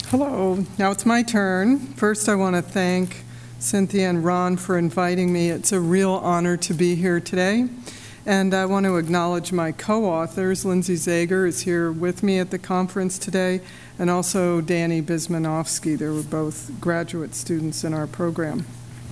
Hello. Now it's my turn. First, I want to thank Cynthia and Ron for inviting me. It's a real honor to be here today. And I want to acknowledge my co-authors. Lindsay Zager is here with me at the conference today, and also Danny Bismanowski. They were both graduate students in our program.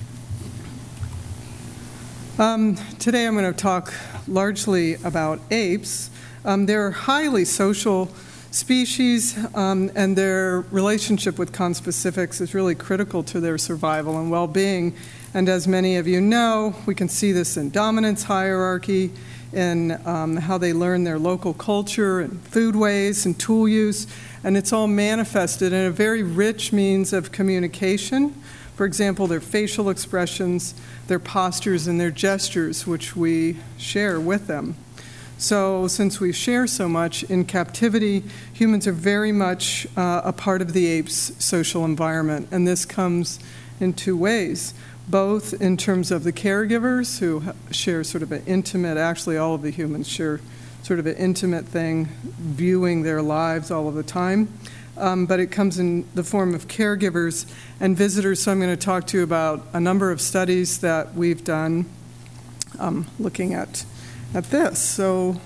Today I'm going to talk largely about apes. They're highly social species, and their relationship with conspecifics is really critical to their survival and well-being. And as many of you know, we can see this in dominance hierarchy, in how they learn their local culture and foodways and tool use, and it's all manifested in a very rich means of communication. For example, their facial expressions, their postures, and their gestures, which we share with them. So since we share so much in captivity, humans are very much a part of the ape's social environment, and this comes in two ways, both in terms of the caregivers who share sort of an intimate, actually all of the humans share sort of an intimate thing, viewing their lives all of the time, but it comes in the form of caregivers and visitors. So I'm going to talk to you about a number of studies that we've done looking at this. So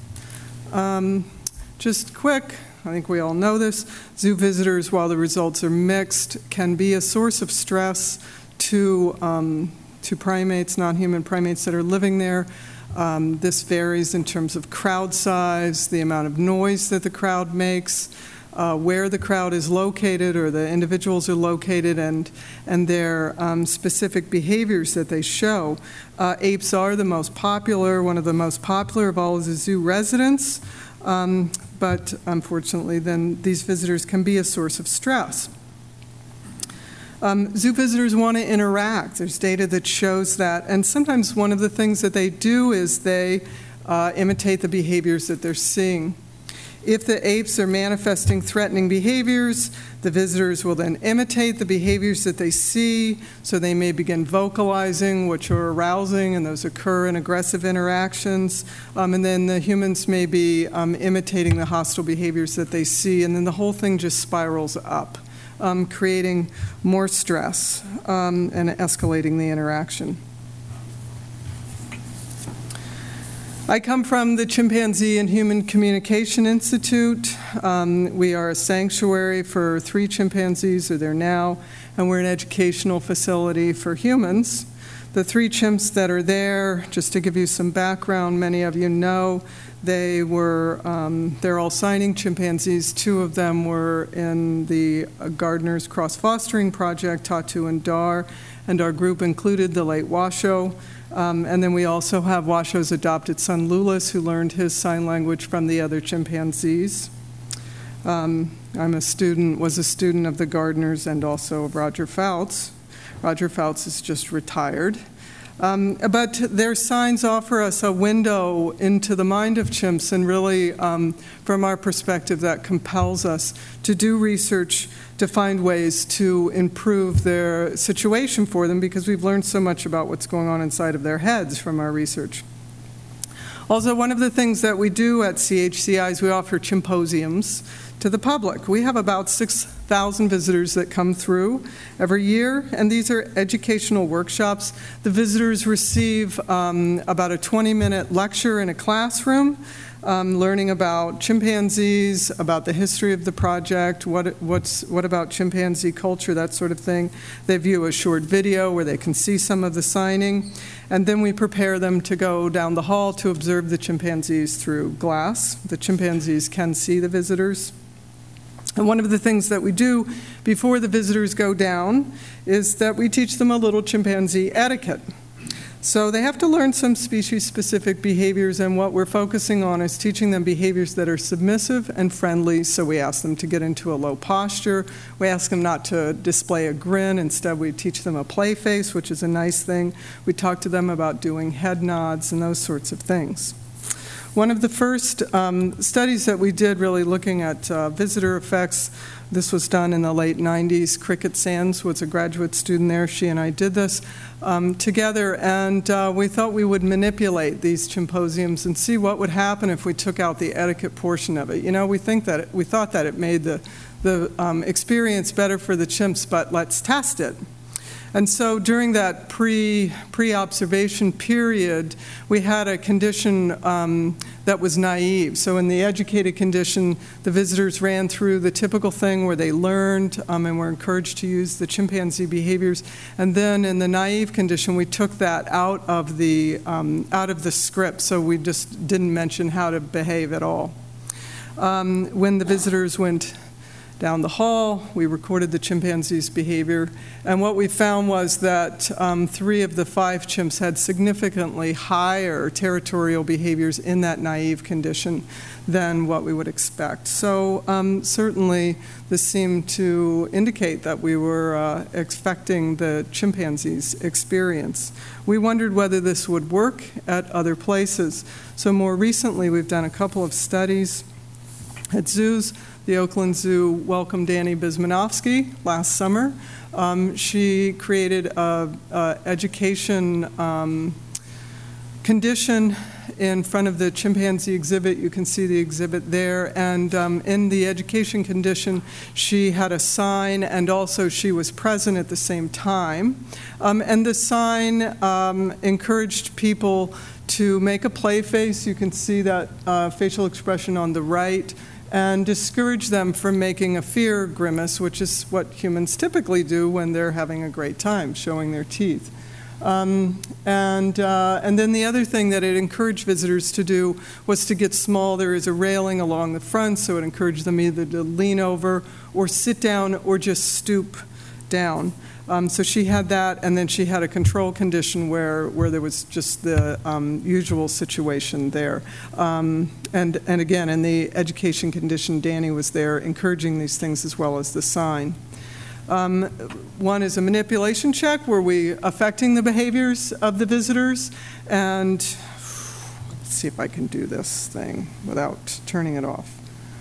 just quick, I think we all know this, zoo visitors, while the results are mixed, can be a source of stress to primates, non-human primates that are living there. This varies in terms of crowd size, the amount of noise that the crowd makes, where the crowd is located or the individuals are located, and their specific behaviors that they show. Apes are the most popular, one of the most popular of all of the zoo residents, but unfortunately then these visitors can be a source of stress. Zoo visitors want to interact. There's data that shows that, and sometimes one of the things that they do is they imitate the behaviors that they're seeing. If the apes are manifesting threatening behaviors, the visitors will then imitate the behaviors that they see, so they may begin vocalizing, which are arousing, and those occur in aggressive interactions. And then the humans may be imitating the hostile behaviors that they see, and then the whole thing just spirals up, creating more stress and escalating the interaction. I come from the Chimpanzee and Human Communication Institute. We are a sanctuary for 3 chimpanzees, or there now, and we're an educational facility for humans. The 3 chimps that are there, just to give you some background, many of you know, they're all signing chimpanzees. 2 of them were in the Gardner's Cross-Fostering Project, Tatu and Dar, and our group included the late Washoe. And then we also have Washoe's adopted son, Lulis, who learned his sign language from the other chimpanzees. Was a student of the Gardners and also of Roger Fouts. Roger Fouts is just retired. But their signs offer us a window into the mind of chimps, and really, from our perspective, that compels us to do research to find ways to improve their situation for them, because we've learned so much about what's going on inside of their heads from our research. Also, one of the things that we do at CHCI is we offer chimposiums to the public. We have about 6,000 visitors that come through every year, and these are educational workshops. The visitors receive about a 20-minute lecture in a classroom, learning about chimpanzees, about the history of the project, what about chimpanzee culture, that sort of thing. They view a short video where they can see some of the signing, and then we prepare them to go down the hall to observe the chimpanzees through glass. The chimpanzees can see the visitors. And one of the things that we do before the visitors go down is that we teach them a little chimpanzee etiquette. So they have to learn some species-specific behaviors, and what we're focusing on is teaching them behaviors that are submissive and friendly. So we ask them to get into a low posture. We ask them not to display a grin. Instead, we teach them a play face, which is a nice thing. We talk to them about doing head nods and those sorts of things. One of the first studies that we did really looking at visitor effects, this was done in the late 90s. Cricket Sands was a graduate student there. She and I did this together, and we thought we would manipulate these chimposiums and see what would happen if we took out the etiquette portion of it. You know, we thought that it made the experience better for the chimps, but let's test it. And so during that pre-observation period, we had a condition that was naive. So in the educated condition, the visitors ran through the typical thing where they learned and were encouraged to use the chimpanzee behaviors. And then in the naive condition, we took that out of the script, so we just didn't mention how to behave at all. When the visitors went down the hall, we recorded the chimpanzee's behavior, and what we found was that 3 of the 5 chimps had significantly higher territorial behaviors in that naive condition than what we would expect. So certainly this seemed to indicate that we were expecting the chimpanzee's experience. We wondered whether this would work at other places. So more recently, we've done a couple of studies at zoos. The Oakland Zoo welcomed Danny Bismanowski last summer. She created an education condition in front of the chimpanzee exhibit. You can see the exhibit there. And in the education condition, she had a sign, and also she was present at the same time. And the sign encouraged people to make a play face. You can see that facial expression on the right, and discourage them from making a fear grimace, which is what humans typically do when they're having a great time, showing their teeth. And then the other thing that it encouraged visitors to do was to get small. There is a railing along the front, so it encouraged them either to lean over or sit down or just stoop down. So she had that, and then she had a control condition where there was just the usual situation there. And again, in the education condition, Danny was there encouraging these things as well as the sign. One is a manipulation check, where we affecting the behaviors of the visitors. And let's see if I can do this thing without turning it off.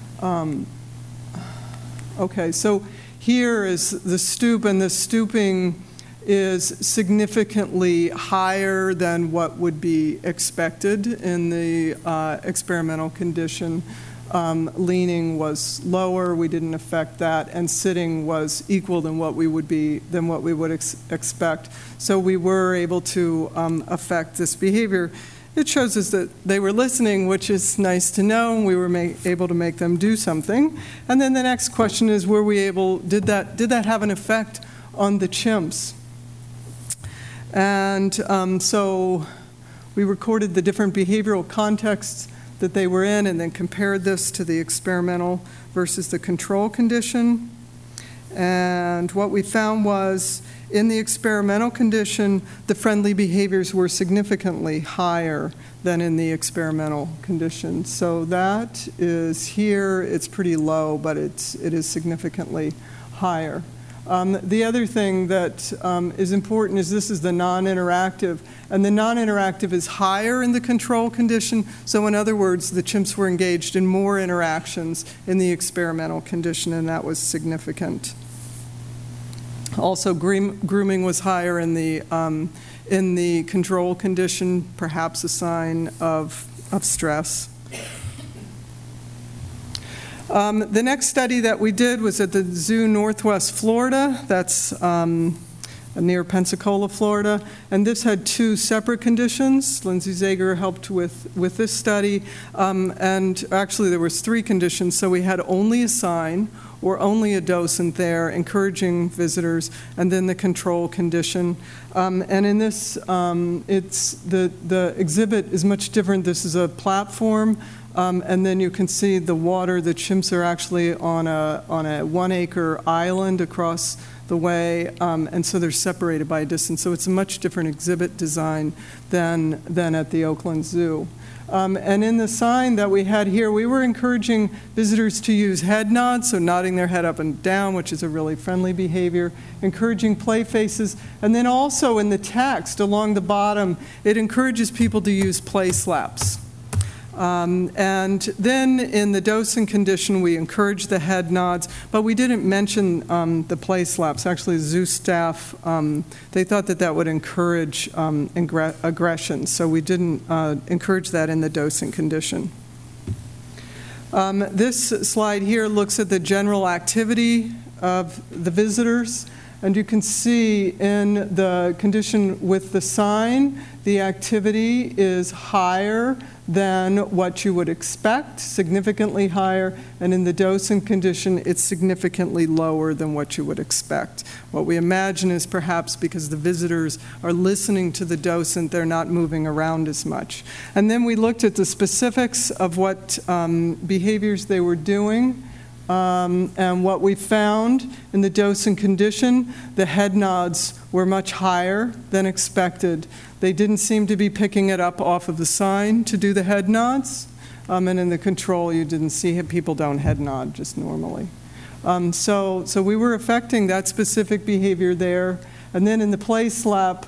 Okay, so here is the stoop, and the stooping is significantly higher than what would be expected in the experimental condition. Leaning was lower, we didn't affect that, and sitting was equal than what we would expect. So we were able to affect this behavior. It shows us that they were listening, which is nice to know. We were able to make them do something. And then the next question is, were we able, did that have an effect on the chimps? And so we recorded the different behavioral contexts that they were in, and then compared this to the experimental versus the control condition. And what we found was, in the experimental condition, the friendly behaviors were significantly higher than in the experimental condition. So that is here. It's pretty low, but it is significantly higher. The other thing that is important is this is the non-interactive, and the non-interactive is higher in the control condition. So in other words, the chimps were engaged in more interactions in the experimental condition, and that was significant. Also, grooming was higher in the control condition, perhaps a sign of stress. The next study that we did was at the Zoo Northwest Florida. That's near Pensacola, Florida. And this had 2 separate conditions. Lindsay Zager helped with this study. And actually, there was 3 conditions. So we had only a sign or only a docent there encouraging visitors, and then the control condition. And in this, the exhibit is much different. This is a platform. And then you can see the water. The chimps are actually on a 1-acre island across the way, and so they're separated by a distance. So it's a much different exhibit design than at the Oakland Zoo. And in the sign that we had here, we were encouraging visitors to use head nods, so nodding their head up and down, which is a really friendly behavior, encouraging play faces, and then also in the text along the bottom, it encourages people to use play slaps. And then in the dosing condition, we encouraged the head nods, but we didn't mention the play slaps. Actually, zoo staff, they thought that would encourage aggression, so we didn't encourage that in the dosing condition. This slide here looks at the general activity of the visitors, and you can see in the condition with the sign, the activity is higher than what you would expect, significantly higher, and in the docent condition, it's significantly lower than what you would expect. What we imagine is perhaps because the visitors are listening to the docent, they're not moving around as much. And then we looked at the specifics of what behaviors they were doing. And what we found in the docent condition, the head nods were much higher than expected. They didn't seem to be picking it up off of the sign to do the head nods. And in the control, you didn't see it. People don't head nod just normally. So we were affecting that specific behavior there. And then in the play slap,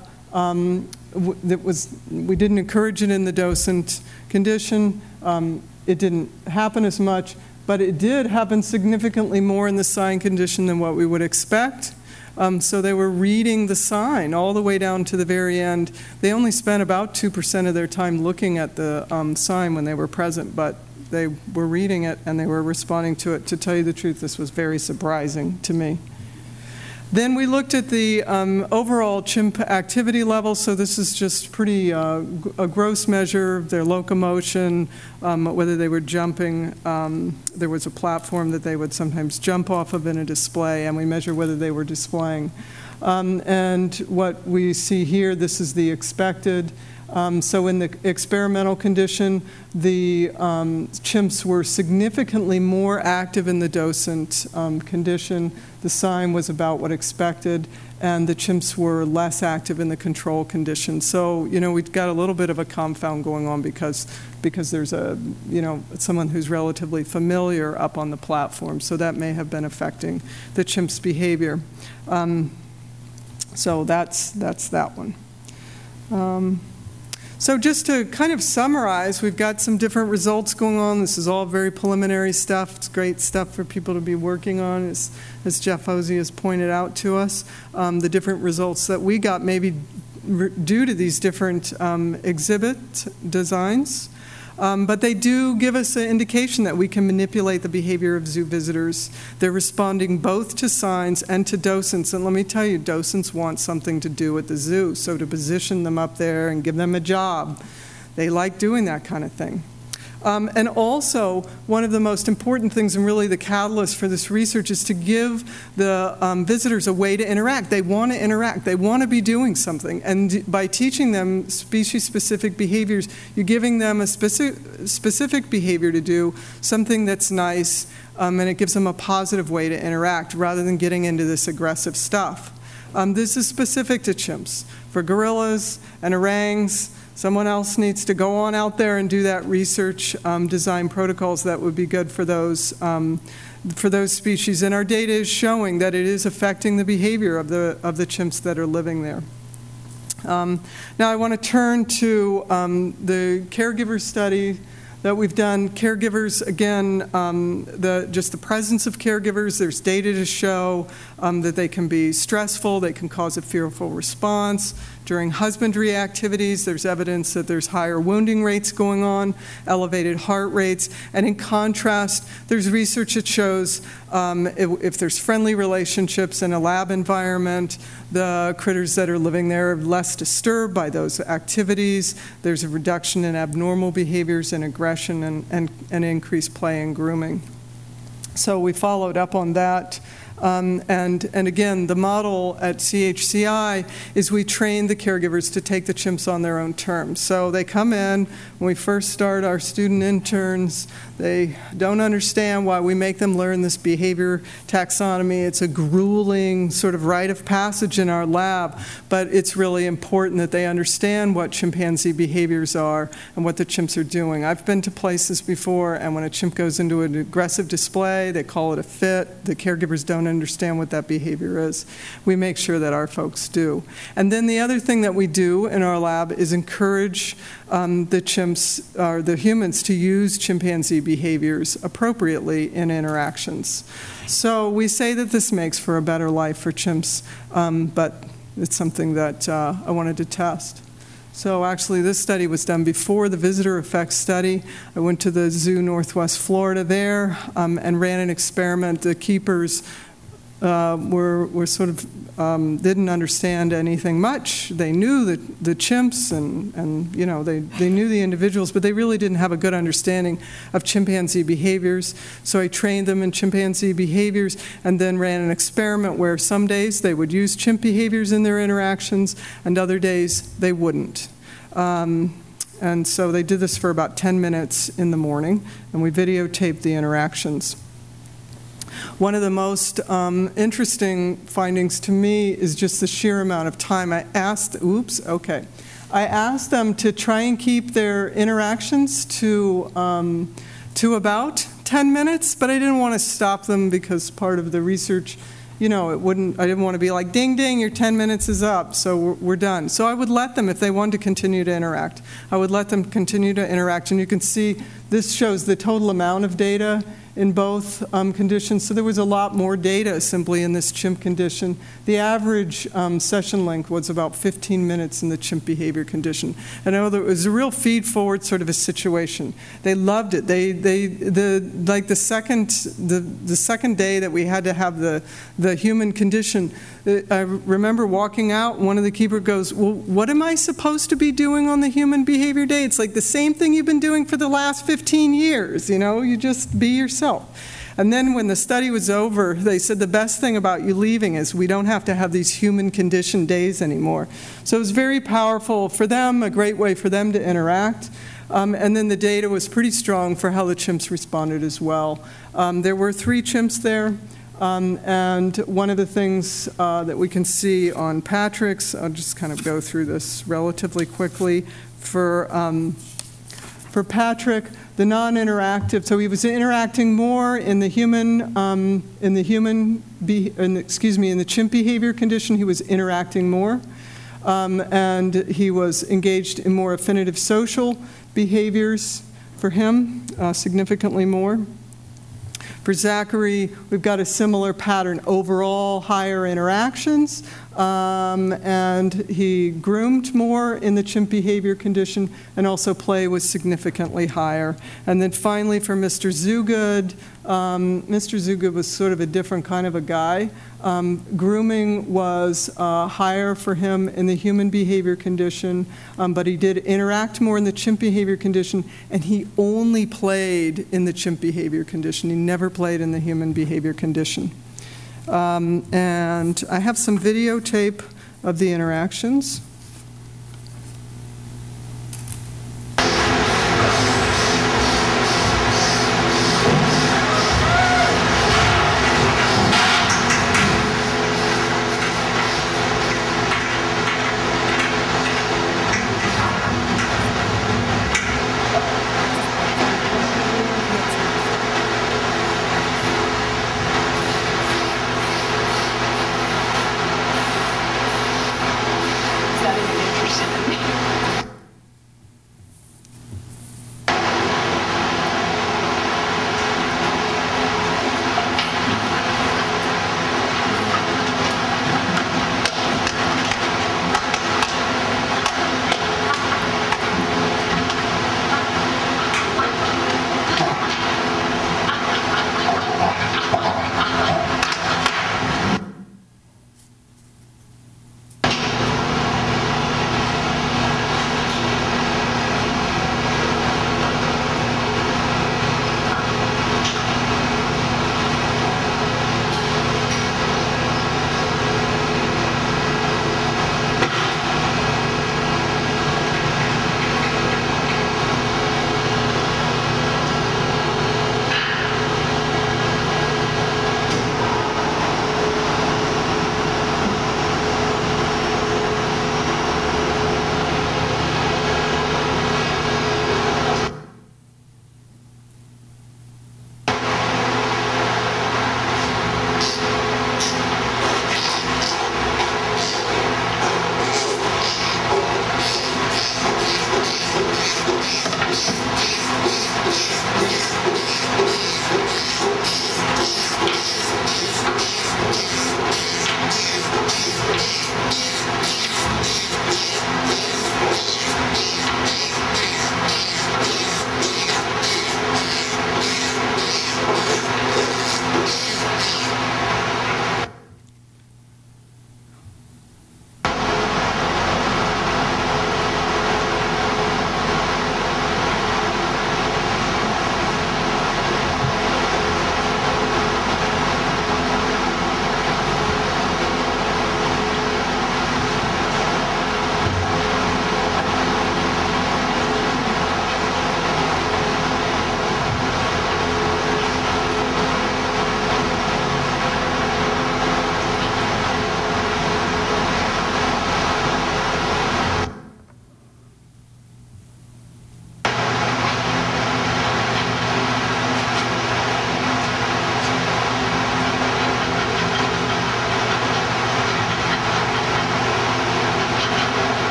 we didn't encourage it in the docent condition. It didn't happen as much. But it did happen significantly more in the sign condition than what we would expect. So they were reading the sign all the way down to the very end. They only spent about 2% of their time looking at the sign when they were present, but they were reading it and they were responding to it. To tell you the truth, this was very surprising to me. Then we looked at the overall chimp activity level. So this is just pretty a gross measure of their locomotion, whether they were jumping. There was a platform that they would sometimes jump off of in a display, and we measure whether they were displaying. And what we see here, this is the expected. So in the experimental condition, the chimps were significantly more active in the docent condition. The sign was about what expected, and the chimps were less active in the control condition. So, we've got a little bit of a confound going on because there's someone who's relatively familiar up on the platform. So that may have been affecting the chimp's behavior. So that's that one. So just to kind of summarize, we've got some different results going on. This is all very preliminary stuff. It's great stuff for people to be working on, as Jeff Hosey has pointed out to us. The different results that we got maybe due to these different exhibit designs. But they do give us an indication that we can manipulate the behavior of zoo visitors. They're responding both to signs and to docents. And let me tell you, docents want something to do at the zoo. So to position them up there and give them a job, they like doing that kind of thing. And also, one of the most important things, and really the catalyst for this research, is to give the visitors a way to interact. They want to interact. They want to be doing something. And by teaching them species-specific behaviors, you're giving them a specific behavior to do, something that's nice, and it gives them a positive way to interact rather than getting into this aggressive stuff. This is specific to chimps. For gorillas and orangs, someone else needs to go on out there and do that research, design protocols that would be good for those species. And our data is showing that it is affecting the behavior of the chimps that are living there. Now I want to turn to the caregiver study that we've done. Caregivers, again, just the presence of caregivers, there's data to show that they can be stressful, they can cause a fearful response. During husbandry activities, there's evidence that there's higher wounding rates going on, elevated heart rates, and in contrast, there's research that shows if there's friendly relationships in a lab environment, the critters that are living there are less disturbed by those activities. There's a reduction in abnormal behaviors and aggression and increased play and grooming. So we followed up on that. And again, the model at CHCI is we train the caregivers to take the chimps on their own terms. So they come in, when we first start our student interns, they don't understand why we make them learn this behavior taxonomy. It's a grueling sort of rite of passage in our lab, but it's really important that they understand what chimpanzee behaviors are and what the chimps are doing. I've been to places before, and when a chimp goes into an aggressive display, they call it a fit. The caregivers don't understand what that behavior is. We make sure that our folks do. And then the other thing that we do in our lab is encourage the chimps, or the humans, to use chimpanzee behaviors appropriately in interactions. So we say that this makes for a better life for chimps, but it's something that I wanted to test. So actually, this study was done before the visitor effects study. I went to the Zoo Northwest Florida there and ran an experiment. The keepers were sort of didn't understand anything much. They knew the chimps and you know, they knew the individuals, but they really didn't have a good understanding of chimpanzee behaviors. So I trained them in chimpanzee behaviors and then ran an experiment where some days they would use chimp behaviors in their interactions and other days they wouldn't. And so they did this for about 10 minutes in the morning, and we videotaped the interactions. One of the most interesting findings to me is just the sheer amount of time. I asked them to try and keep their interactions to about 10 minutes, but I didn't want to stop them because part of the research, you know, I didn't want to be like, ding, ding, your 10 minutes is up, so we're done. So I would let them, if they wanted to continue to interact, I would let them continue to interact. And you can see this shows the total amount of data in both conditions. So there was a lot more data simply in this chimp condition. The average session length was about 15 minutes in the chimp behavior condition. And I know that it was a real feed-forward sort of a situation. They loved it. The second day that we had to have the human condition, I remember walking out, one of the keepers goes, well, what am I supposed to be doing on the human behavior day? It's like the same thing you've been doing for the last 15 years, you know, you just be yourself. And then when the study was over, they said the best thing about you leaving is we don't have to have these human condition days anymore. So it was very powerful for them, a great way for them to interact. And then the data was pretty strong for how the chimps responded as well. There were 3 chimps there. And one of the things that we can see on Patrick's, I'll just kind of go through this relatively quickly. For Patrick, the non-interactive, so he was interacting more in the chimp behavior condition. He was interacting more, and he was engaged in more affinitive social behaviors for him, significantly more. For Zachary, we've got a similar pattern, overall higher interactions, and he groomed more in the chimp behavior condition, and also play was significantly higher. And then finally for Mr. Zugood, Mr. Zugood was sort of a different kind of a guy. Grooming was higher for him in the human behavior condition, but he did interact more in the chimp behavior condition, and he only played in the chimp behavior condition. He never played in the human behavior condition. And I have some videotape of the interactions. Is that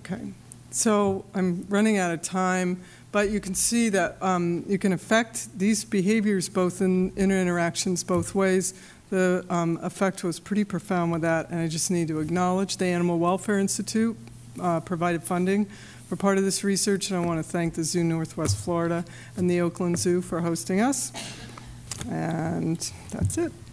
Okay, so I'm running out of time, but you can see that you can affect these behaviors both in interactions both ways. The effect was pretty profound with that, and I just need to acknowledge the Animal Welfare Institute provided funding for part of this research, and I want to thank the Zoo Northwest Florida and the Oakland Zoo for hosting us. And that's it.